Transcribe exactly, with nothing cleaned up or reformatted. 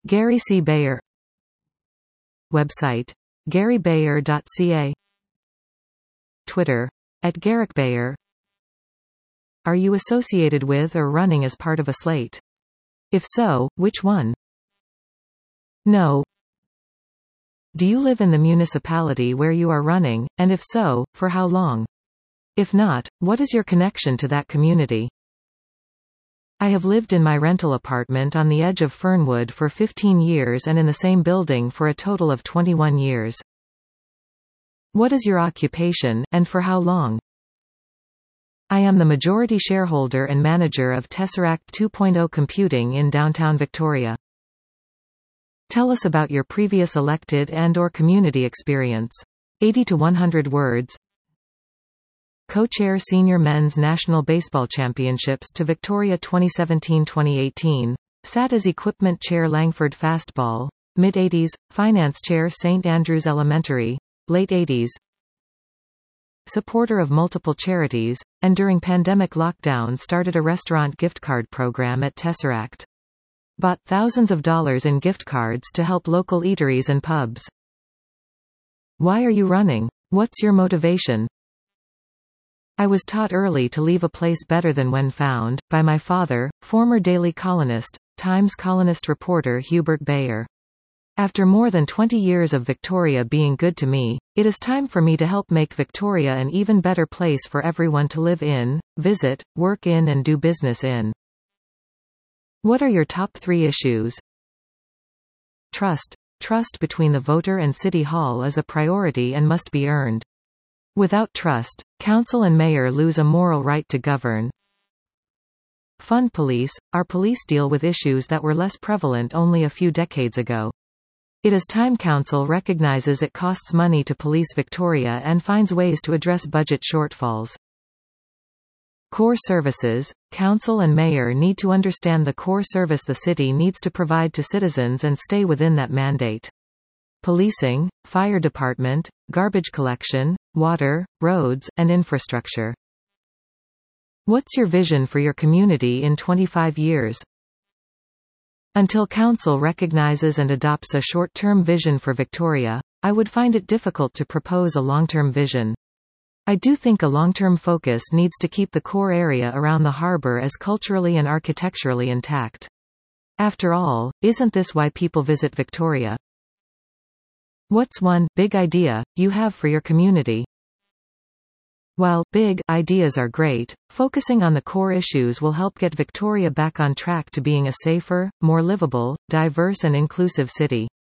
Gary C. Bayer. Website gary bayer dot c a. Twitter at Garrick Bayer. Are you associated with or running as part of a slate? If so, which one? No. Do you live in the municipality where you are running, and if so, for how long? If not, what is your connection to that community? I have lived in my rental apartment on the edge of Fernwood for fifteen years and in the same building for a total of twenty-one years. What is your occupation, and for how long? I am the majority shareholder and manager of Tesseract two point oh Computing in downtown Victoria. Tell us about your previous elected and/or community experience. eighty to one hundred words. Co-chair Senior Men's National Baseball Championships to Victoria twenty seventeen twenty eighteen. Sat as Equipment Chair Langford Fastball. mid eighties. Finance Chair Saint Andrews Elementary. late eighties. Supporter of multiple charities, and during pandemic lockdown started a restaurant gift card program at Tesseract. Bought thousands of dollars in gift cards to help local eateries and pubs. Why are you running? What's your motivation? I was taught early to leave a place better than when found, by my father, former Daily Colonist, Times colonist reporter Hubert Bayer. After more than twenty years of Victoria being good to me, it is time for me to help make Victoria an even better place for everyone to live in, visit, work in and do business in. What are your top three issues? Trust. Trust between the voter and City Hall is a priority and must be earned. Without trust, council and mayor lose a moral right to govern. Fund police. Our police deal with issues that were less prevalent only a few decades ago. It is time council recognizes it costs money to police Victoria and finds ways to address budget shortfalls. Core services. Council and mayor need to understand the core service the city needs to provide to citizens and stay within that mandate. Policing, fire department, garbage collection, water, roads, and infrastructure. What's your vision for your community in twenty-five years? Until council recognizes and adopts a short-term vision for Victoria, I would find it difficult to propose a long-term vision. I do think a long-term focus needs to keep the core area around the harbour as culturally and architecturally intact. After all, isn't this why people visit Victoria? What's one big idea you have for your community? While big ideas are great, focusing on the core issues will help get Victoria back on track to being a safer, more livable, diverse and inclusive city.